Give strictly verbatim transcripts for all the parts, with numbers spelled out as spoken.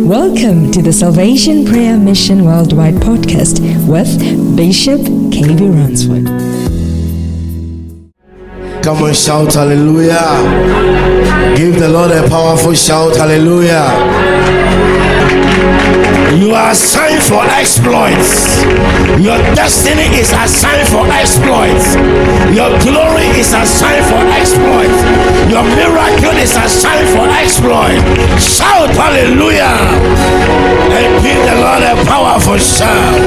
Welcome to the Salvation Prayer Mission Worldwide podcast with Bishop K B Ransford. Come on, shout hallelujah. Give the Lord a powerful shout, hallelujah. You are assigned for exploits. Your destiny is assigned for exploits. Your glory is assigned for exploits. Your miracle is assigned for exploit. Shout hallelujah and give the Lord a powerful shout.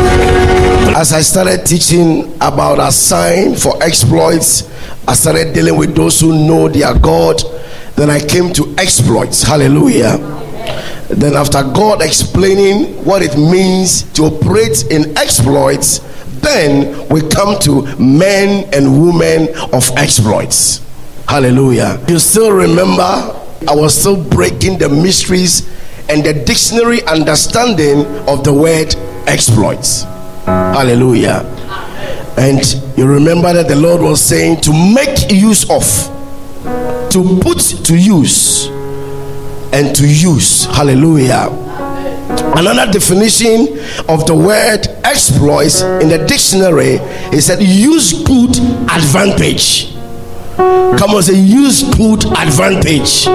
As I started teaching about assigned for exploits, I started dealing with those who know their God. Then I came to exploits. Hallelujah. Then after God explaining what it means to operate in exploits, then we come to men and women of exploits. Hallelujah. You still remember I was still breaking the mysteries and the dictionary understanding of the word exploits. Hallelujah. And you remember that the Lord was saying to make use of, to put to use, and to use. Hallelujah. Another definition of the word exploits in the dictionary is that use good advantage. Come on, say use good advantage.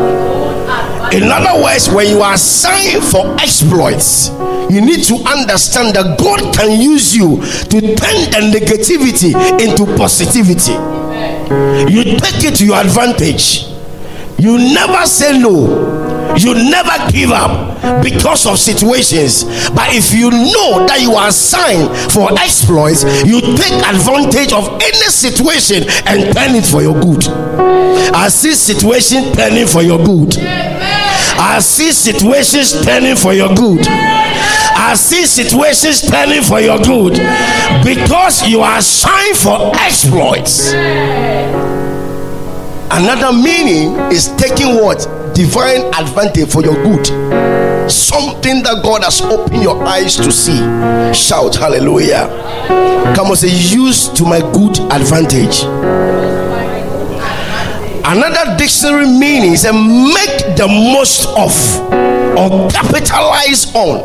In other words, when you are assigned for exploits, you need to understand that God can use you to turn the negativity into positivity. You take it to your advantage. You never say no. You never give up because of situations. But if you know that you are assigned for exploits, you take advantage of any situation and turn it for your good. I see situations turning for your good. I see situations turning for your good. I see situations turning for your good because you are assigned for exploits. Another meaning is taking what? Divine advantage for your good. Something that God has opened your eyes to see. Shout hallelujah. Come on, say use to my good advantage. Another dictionary meaning is a make the most of or capitalize on.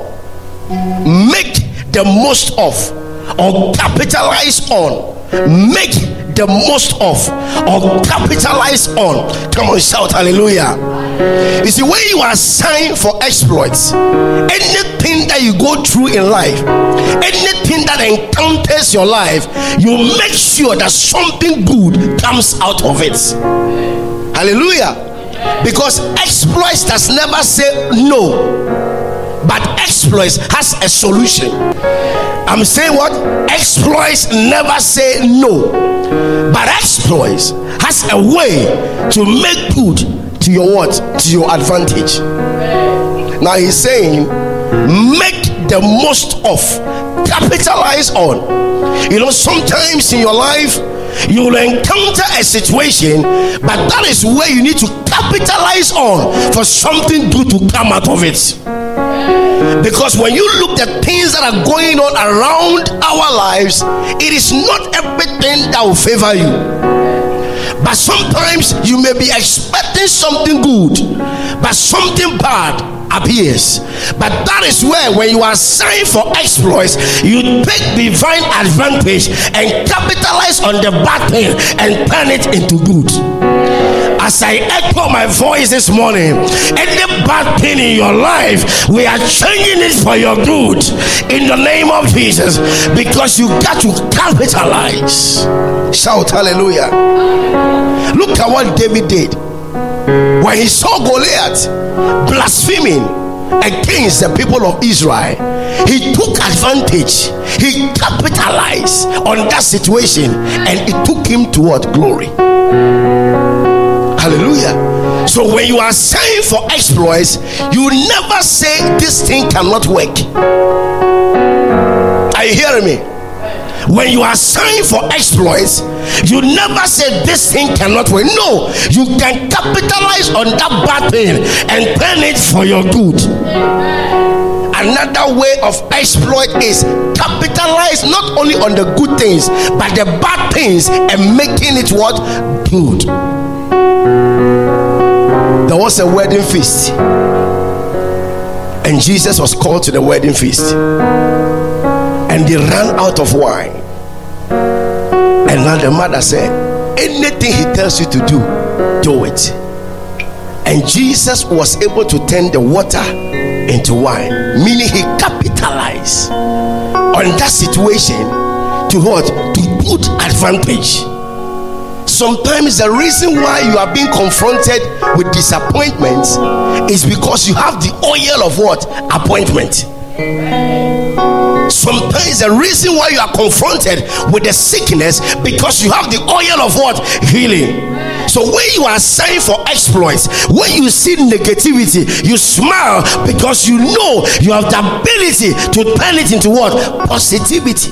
Make the most of or capitalize on. Make the most of or capitalize on. Come on, shout hallelujah. You see, when you are assigned for exploits, anything that you go through in life, anything that encounters your life, you make sure that something good comes out of it. Hallelujah. Because exploits does never say no, but exploits has a solution. I'm saying what? Exploits never say no, but exploits has a way to make good to your what? To your advantage. Now he's saying make the most of, capitalize on. You know, sometimes in your life you will encounter a situation, but that is where you need to capitalize on for something good to come out of it. Because when you look at things that are going on around our lives, it is not everything that will favor you. But sometimes you may be expecting something good, but something bad appears. But that is where, when you are assigned for exploits, you take divine advantage and capitalize on the bad thing and turn it into good. As I echo my voice this morning, any bad thing in your life, we are changing it for your good in the name of Jesus, because you got to capitalize. Shout hallelujah. Look at what David did when he saw Goliath blaspheming against the people of Israel. He took advantage, he capitalized on that situation, and it took him toward glory. Hallelujah. So when you are assigned for exploits, you never say this thing cannot work. Are you hearing me? When you are assigned for exploits, you never say this thing cannot work. No, you can capitalize on that bad thing and turn it for your good. Another way of exploit is capitalize not only on the good things but the bad things and making it what? Good. There was a wedding feast. And Jesus was called to the wedding feast, and they ran out of wine. And now the mother said, anything he tells you to do, do it. And Jesus was able to turn the water into wine, meaning he capitalized on that situation to what? To good advantage. Sometimes the reason why you are being confronted with disappointments is because you have the oil of what? Appointment. Sometimes the reason why you are confronted with the sickness because you have the oil of what? Healing. So when you are signed for exploits, when you see negativity, you smile because you know you have the ability to turn it into what? Positivity.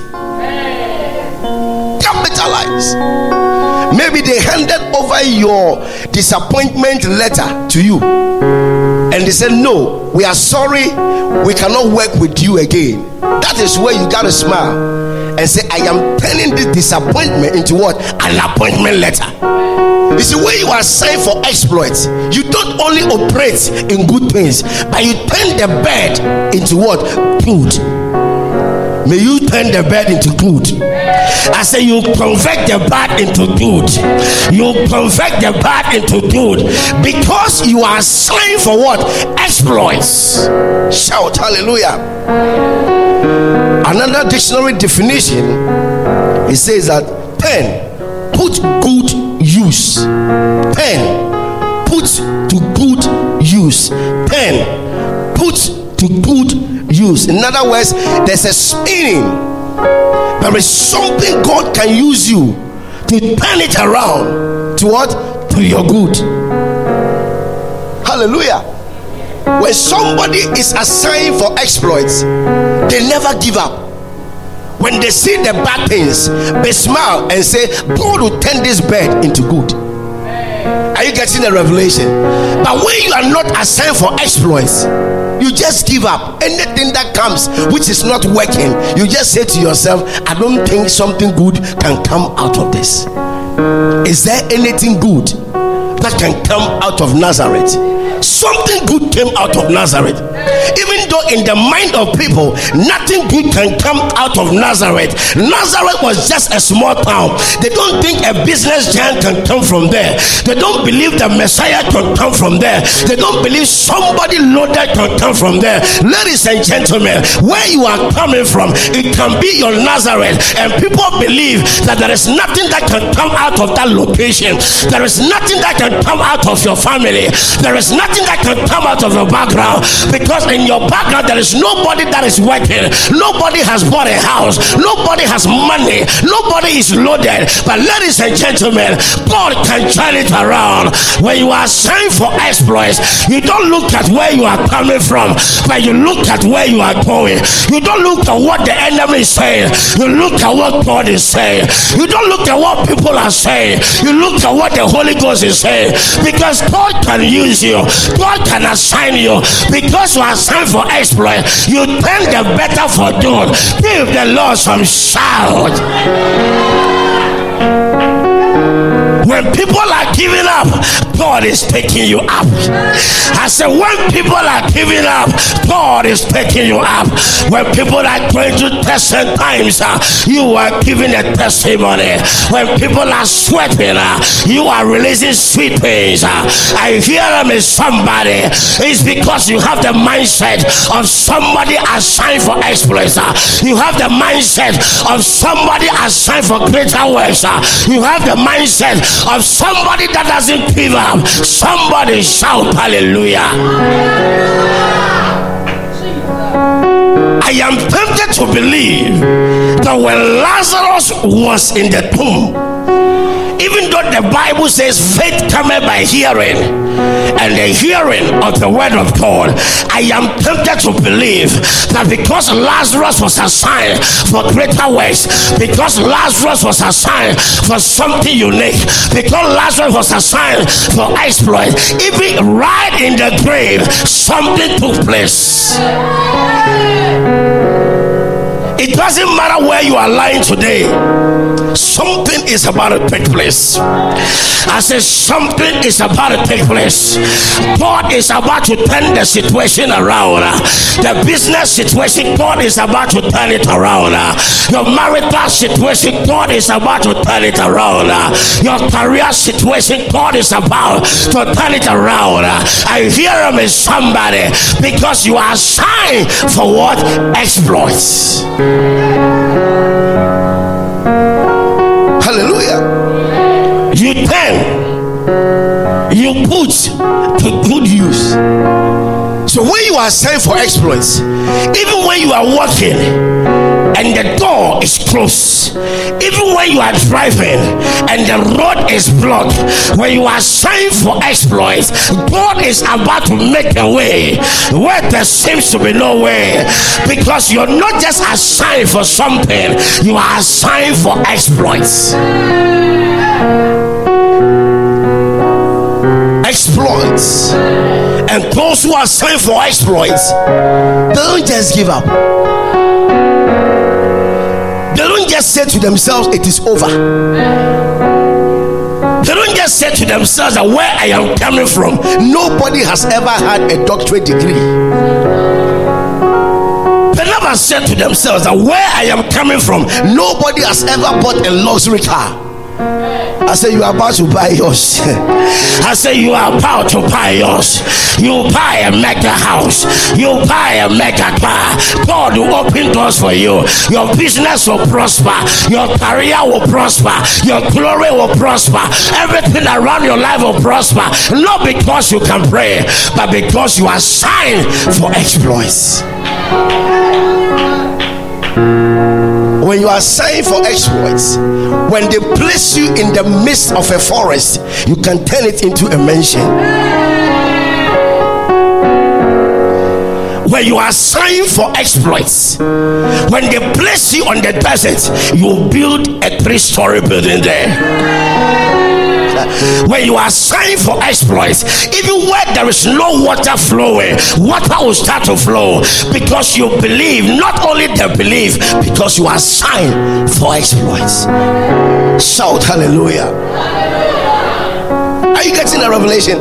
Capitalize. Maybe they handed over your disappointment letter to you, and they said, no, we are sorry, we cannot work with you again. That is where you gotta smile and say, I am turning this disappointment into what? An appointment letter. You see, when you are signed for exploits, you don't only operate in good things, but you turn the bad into what? Good. May you turn the bad into good. I say you convert the bad into good. You convert the bad into good because you are signed for what? Exploits. Shout hallelujah. Another dictionary definition, it says that pen, put good use. Pen, put to good use. Pen, put to good use. In other words, there's a spinning. There is something God can use you to turn it around to what? To your good. Hallelujah. When somebody is assigned for exploits, they never give up. When they see the bad things, they smile and say, God will turn this bad into good. Are you getting the revelation? But when you are not assigned for exploits, you just give up. Anything that comes which is not working, you just say to yourself, I don't think something good can come out of this. Is there anything good that can come out of Nazareth? Something good came out of Nazareth. Even though in the mind of people nothing good can come out of Nazareth. Nazareth was just a small town. They don't think a business giant can come from there. They don't believe the Messiah can come from there. They don't believe somebody loaded can come from there. Ladies and gentlemen, where you are coming from, it can be your Nazareth. And people believe that there is nothing that can come out of that location. There is nothing that can come out of your family. There is nothing that can come out of your background, because in your background there is nobody that is working, nobody has bought a house, nobody has money, nobody is loaded. But ladies and gentlemen, God can turn it around. When you are signed for exploits, you don't look at where you are coming from, but you look at where you are going. You don't look at what the enemy is saying, you look at what God is saying. You don't look at what people are saying, you look at what the Holy Ghost is saying, because God can use you. God can assign you. Because you are signed for exploit, you turn the better for good. Give the Lord some shout. When people are giving up, God is taking you up. I said, when people are giving up, God is taking you up. When people are going through testing times, uh, you are giving a testimony. When people are sweating, uh, you are releasing sweet things. Uh, I hear them in somebody. It's because you have the mindset of somebody assigned for exploits. Uh, you have the mindset of somebody assigned for greater works. Uh, you have the mindset of somebody that doesn't give up. Somebody shout hallelujah. I am tempted to believe that when Lazarus was in the tomb, even though the Bible says faith cometh by hearing, and the hearing of the word of God, I am tempted to believe that because Lazarus was assigned for greater works, because Lazarus was assigned for something unique, because Lazarus was assigned for exploit, even right in the grave, something took place. It doesn't matter where you are lying today. Something is about to take place. I said something is about to take place. God is about to turn the situation around. The business situation, God is about to turn it around. Your marital situation, God is about to turn it around. Your career situation, God is about to turn it around. I hear him in somebody, because you are assigned for what? Exploits. Hallelujah. You turn, you put to good use. So when you are assigned for exploits, even when you are walking and the door is closed, even when you are driving and the road is blocked, when you are assigned for exploits, God is about to make a way where there seems to be no way, because you're not just assigned for something, you are assigned for exploits. Exploits. And those who are assigned for exploits, they don't just give up. They don't just say to themselves, it is over. They don't just say to themselves that where I am coming from, nobody has ever had a doctorate degree. They never said to themselves that where I am coming from, nobody has ever bought a luxury car. I say you are about to buy yours. I say you are about to buy yours. You buy a mega house. You buy a mega car. God will open doors for you. Your business will prosper. Your career will prosper. Your glory will prosper. Everything around your life will prosper. Not because you can pray, but because you are signed for exploits. When you are signed for exploits, when they place you in the midst of a forest, you can turn it into a mansion. When you are signed for exploits, when they place you on the desert, you build a three-story building there. When you are signed for exploits, even where there is no water flowing, water will start to flow, because you believe. Not only they believe, because you are signed for exploits. Shout hallelujah. Are you getting a revelation?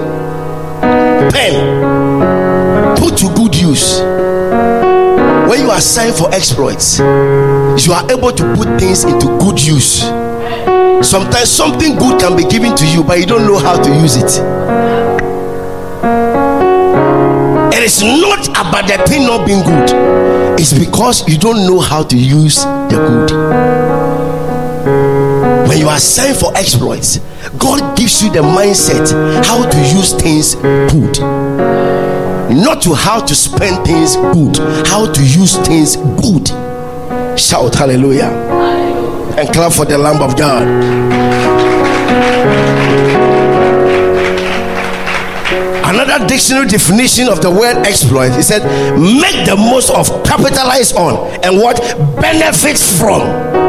Pen, put to good use. When you are signed for exploits, you are able to put things into good use. Sometimes something good can be given to you, but you don't know how to use it. It is not about the thing not being good. It's because you don't know how to use the good. When you are signed for exploits, God gives you the mindset how to use things good. Not to how to spend things good, how to use things good. Shout hallelujah. And clap for the Lamb of God. Another dictionary definition of the word exploit, he said, make the most of, capitalize on, and what? Benefits from.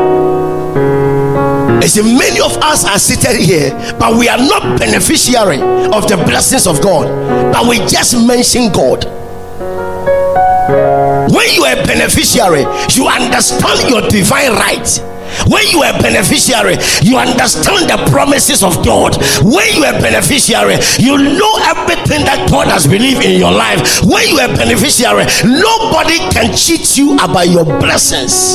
You see, many of us are seated here, but we are not beneficiary of the blessings of God, but we just mention God. When you are a beneficiary, you understand your divine right. When you are a beneficiary, you understand the promises of God. When you are a beneficiary, you know everything that God has believed in your life. When you are a beneficiary, nobody can cheat you about your blessings.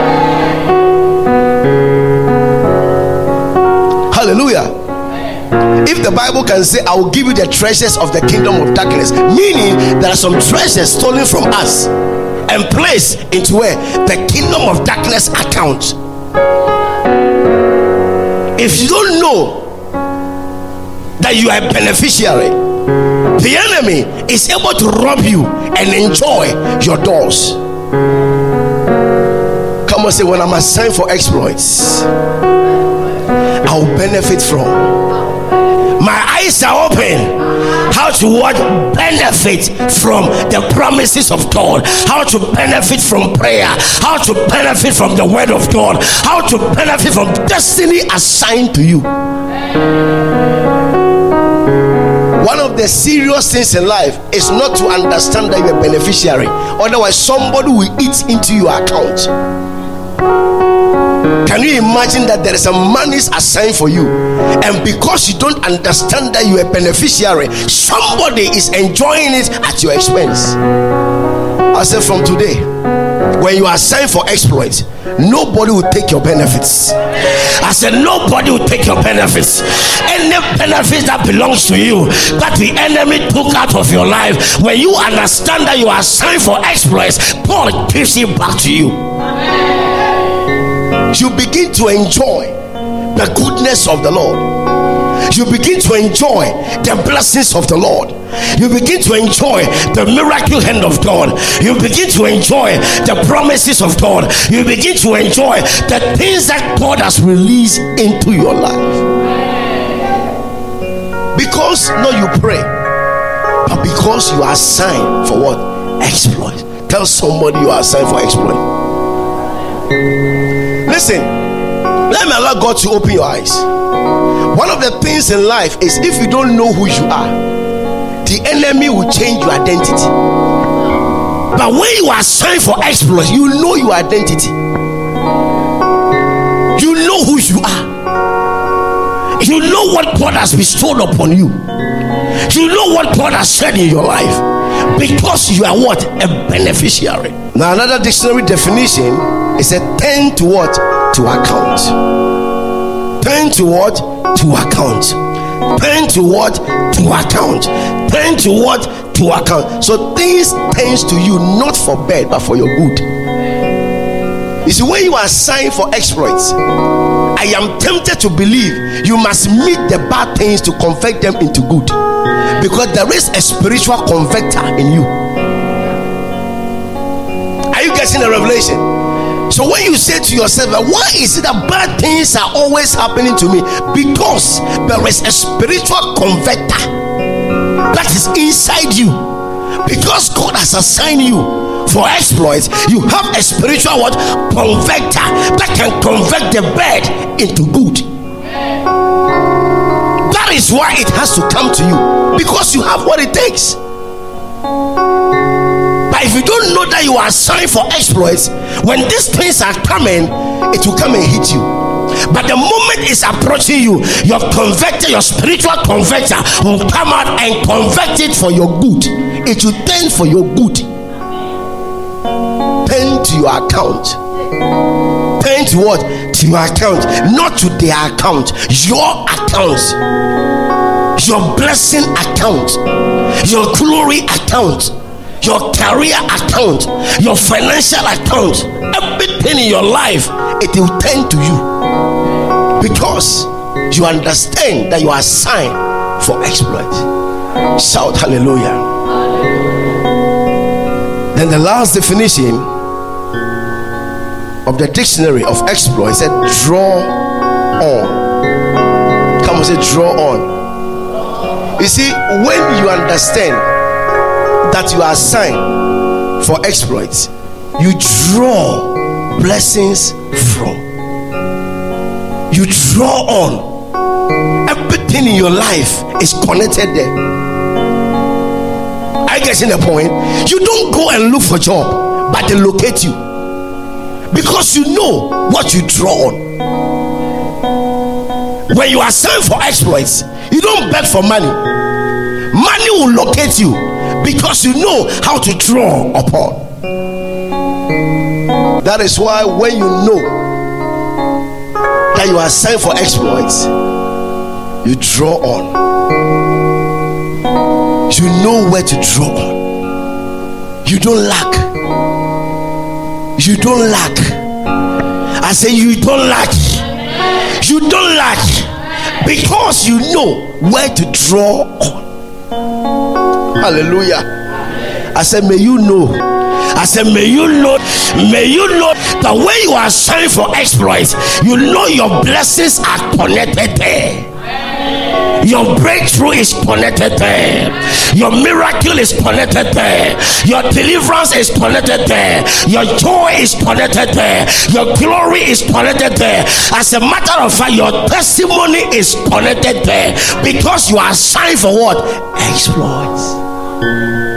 Hallelujah. If the Bible can say, I will give you the treasures of the kingdom of darkness, meaning there are some treasures stolen from us and placed into where? The kingdom of darkness account. If you don't know that you are a beneficiary, the enemy is able to rob you and enjoy your doors. Come on, say, when I'm assigned for exploits, I'll benefit from. My eyes are open. How to what? Benefit from the promises of God. How to benefit from prayer. How to benefit from the word of God. How to benefit from destiny assigned to you. One of the serious things in life is not to understand that you're a beneficiary. Otherwise, somebody will eat into your account. Can you imagine that there is a money assigned for you, and because you don't understand that you are a beneficiary, somebody is enjoying it at your expense? I said, from today, when you are assigned for exploits, nobody will take your benefits. I said, nobody will take your benefits. Any benefits that belongs to you that the enemy took out of your life, when you understand that you are assigned for exploits, God gives it back to you. You begin to enjoy the goodness of the Lord. You begin to enjoy the blessings of the Lord. You begin to enjoy the miracle hand of God. You begin to enjoy the promises of God. You begin to enjoy the things that God has released into your life. Because not you pray, but because you are assigned for what? Exploit. Tell somebody you are assigned for exploit. Listen, let me allow God to open your eyes. One of the things in life is, if you don't know who you are, the enemy will change your identity. But when you are assigned for exploits, you know your identity. You know who you are. You know what God has bestowed upon you. You know what God has said in your life, because you are what? A beneficiary. Now another dictionary definition is a turn to what? To account. Turn to what? To account. Turn to what? To account. Turn to what? To account. So things turns to you not for bad but for your good. You see, when you are assigned for exploits, I am tempted to believe you must meet the bad things to convert them into good, because there is a spiritual converter in you. Are you getting the revelation? So when you say to yourself, why is it that bad things are always happening to me? Because there is a spiritual converter that is inside you. Because God has assigned you for exploits, you have a spiritual what? Converter that can convert the bad into good. That is why it has to come to you, because you have what it takes. But if you don't know that you are assigned for exploits, when these things are coming, it will come and hit you. But the moment it's approaching you, your converter, your spiritual converter will come out and convert it for your good. It will turn for your good. Turn to your account. Turn to what? To your account, not to their account. Your account, your blessing account, your glory account, your career account, your financial account. Everything in your life, it will turn to you, because you understand that you are assigned for exploits. Shout hallelujah. Then the last definition of the dictionary of exploits said, draw on. Come on, say draw on. You see, when you understand that you are assigned for exploits, you draw blessings from. You draw on. Everything in your life is connected there. I get in the point. You don't go and look for a job, but they locate you, because you know what you draw on. When you are assigned for exploits, you don't beg for money. Money will locate you, because you know how to draw upon. That is why when you know that you are assigned for exploits, you draw on. You know where to draw on. You don't lack. You don't lack. I say you don't lack. You don't lack, because you know where to draw on. Hallelujah. I said, may you know. I said, may you know. May you know that when you are assigned for exploits, you know your blessings are connected there. Your breakthrough is connected there. Your miracle is connected there. Your deliverance is connected there. Your joy is connected there. Your glory is connected there. As a matter of fact, your testimony is connected there, because you are assigned for what? Exploits.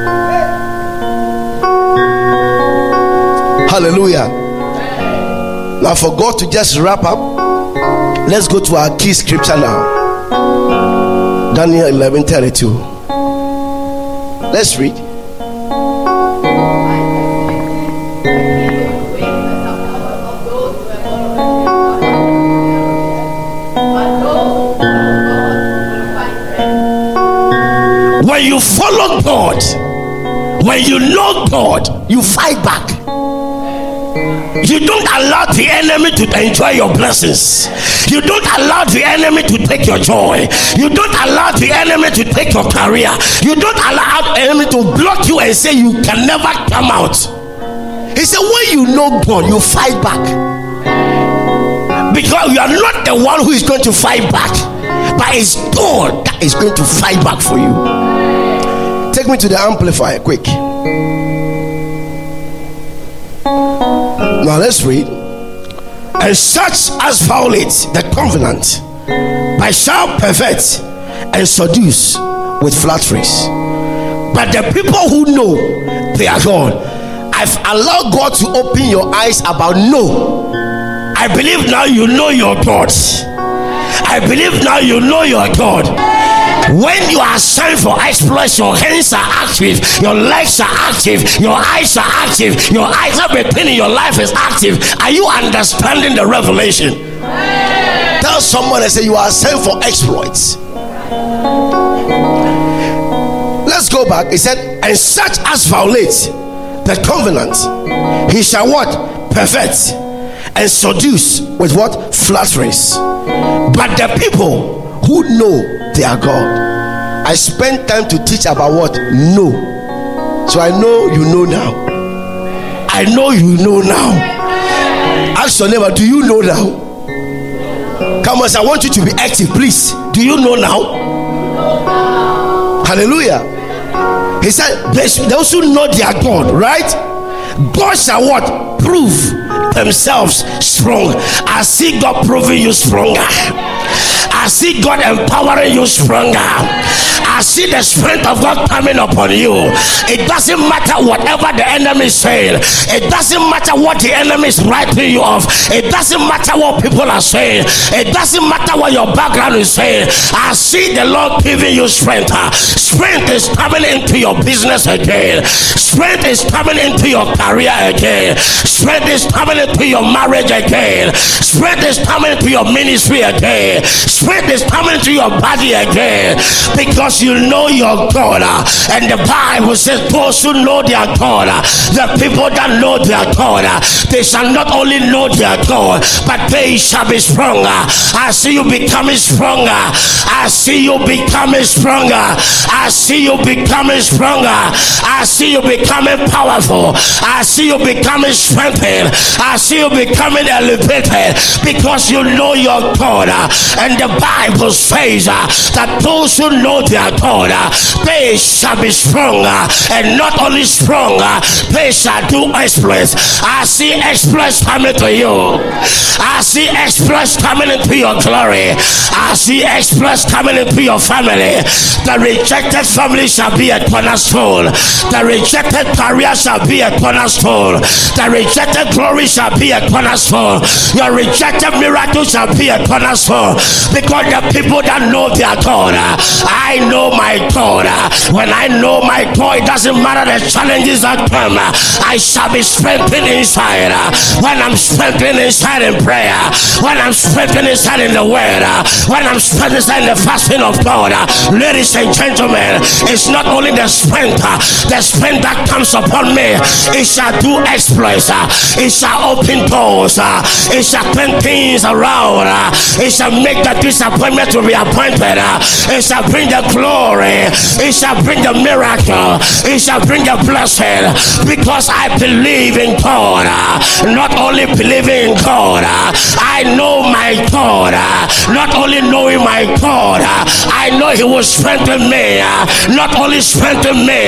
Hallelujah. Now, for God to just wrap up, let's go to our key scripture now. Daniel eleven thirty-two. Let's read. When you follow God, when you know God, you fight back. You don't allow the enemy to enjoy your blessings. You don't allow the enemy to take your joy. You don't allow the enemy to take your career. You don't allow the enemy to block you and say you can never come out. He said, when you know God, you fight back. Because you are not the one who is going to fight back, but it's God that is going to fight back for you. Take me to the amplifier, quick. Now let's read. And such as violate the covenant, by shall pervert and seduce with flatteries. But the people who know they are God, I've allowed God to open your eyes about no. I believe now you know your God. I believe now you know your God. When you are signed for exploits, your hands are active, your legs are active, your eyes are active, your eyes, everything in your life is active. Are you understanding the revelation? Tell someone and say you are signed for exploits. Let's go back. He said, and such as violate the covenant, he shall what? Pervert and seduce with what? Flatteries. But the people who know they are God. I spent time to teach about what? No. So I know you know now. I know you know now. Ask your neighbor, do you know now? Come on, I want you to be active, please. Do you know now? Hallelujah. He said, those who know their God, right? God shall what? Prove themselves strong. I see God proving you stronger. I see God empowering you stronger. I see the strength of God coming upon you. It doesn't matter whatever the enemy is saying. It doesn't matter what the enemy is writing you off. It doesn't matter what people are saying. It doesn't matter what your background is saying. I see the Lord giving you strength. Strength is coming into your business again. Strength is coming into your career again. Strength is coming into your marriage again. Strength is coming into your ministry again. Strength is coming into your body again. Because you know your God. And the Bible says those who know their God, the people that know their God, they shall not only know their God, but they shall be stronger. I see you becoming stronger. I see you becoming stronger. I see you becoming stronger. I see you becoming powerful. I see you becoming strengthened. I see you becoming elevated because you know your God. And the Bible says that those who know their God, they shall be stronger, and not only stronger, they shall do exploits. I see exploits coming to you. I see exploits coming into your glory. I see exploits coming into your family. The rejected family shall be a cornerstone. The rejected career shall be a cornerstone. The rejected glory shall be a cornerstone. Your rejected miracle shall be a cornerstone. Because the people that know their God, I know my God. When I know my God, it doesn't matter the challenges that come, I shall be strengthened inside. When I'm strengthened inside in prayer, when I'm strengthened inside in the word, when I'm strengthened inside in the fasting of God, ladies and gentlemen, it's not only the strength, the strength that comes upon me, it shall do exploits, it shall open doors, it shall turn things around, it shall make the disappointment to be appointed, it shall bring the glory, it shall bring the miracle, it shall bring the blessing, because I believe in God. Not only believing in God, I know my God. Not only knowing my God, I know He will strengthen me. Not only strengthen me,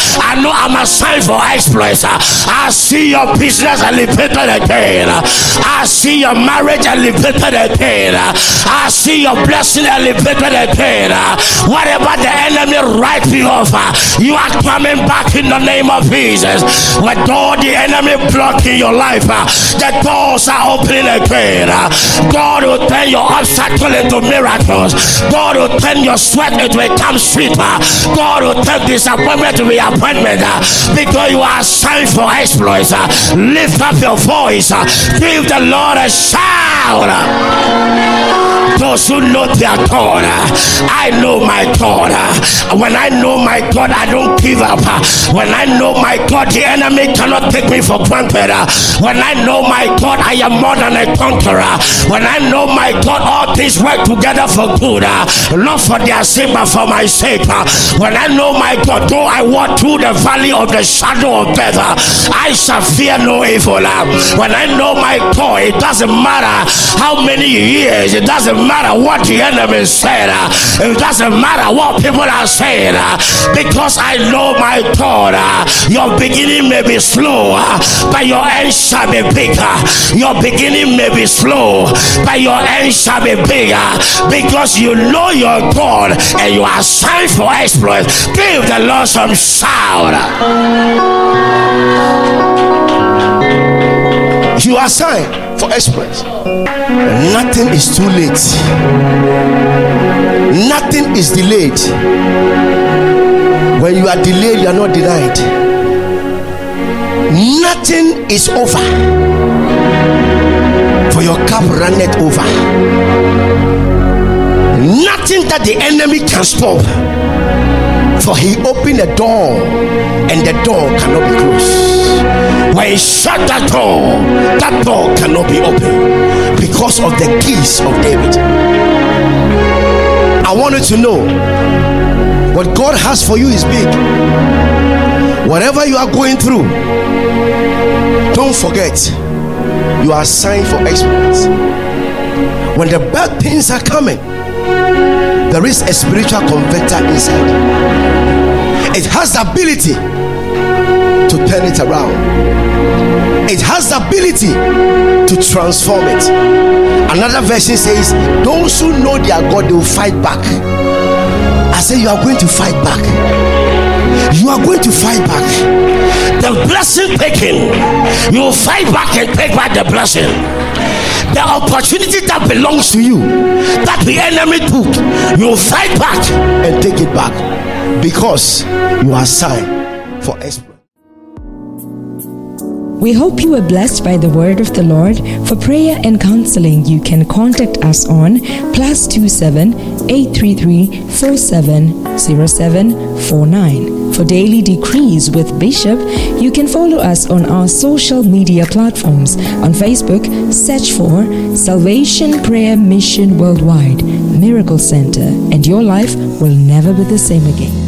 I know I'm assigned for exploits. I see your business elevated again. I see your marriage elevated again. I see your blessing elevated again. Whatever the enemy writes you off, you are coming back in the name of Jesus. When all the enemy blocking your life, the doors are opening again. God will turn your obstacle into miracles. God will turn your sweat into a calm sweeper. God will turn disappointment to be appointment, because you are signed for exploits. Lift up your voice. Give the Lord a shout. Those who know their God, I know my God. When I know my God, I don't give up. When I know my God, the enemy cannot take me for granted. When I know my God, I am more than a conqueror. When I know my God, all things work together for good, not for their sake but for my sake. When I know my God, though I walk through the valley of the shadow of death, I shall fear no evil. When I know my God, it doesn't matter how many years, it doesn't matter what the enemy said, it doesn't matter what people are saying, because I know my God. Your beginning may be slow, but your end shall be bigger. Your beginning may be slow, but your end shall be bigger, because you know your God and you are signed for exploits. Give the Lord some shout. You are signed for exploits. Nothing is too late. Nothing is delayed. When you are delayed, you are not denied. Nothing is over, for your cup runneth over. Nothing that the enemy can stop, for he opened a door and the door cannot be closed. When he shut that door, that door cannot be opened, because of the keys of David. I want you to know, what God has for you is big. Whatever you are going through, don't forget, you are signed for exploits. When the bad things are coming, there is a spiritual converter inside. It has the ability to turn it around. It has the ability to transform it. Another version says, those who know their God, they will fight back. I say, you are going to fight back. You are going to fight back. The blessing taken, you will fight back and take back the blessing. The opportunity that belongs to you, that the enemy took, you will fight back and take it back, because you are signed for exploit. We hope you were blessed by the word of the Lord. For prayer and counseling, you can contact us on plus two seven eight three three four seven zero seven four nine. For daily decrees with Bishop, you can follow us on our social media platforms. On Facebook, search for Salvation Prayer Mission Worldwide Miracle Center, and your life will never be the same again.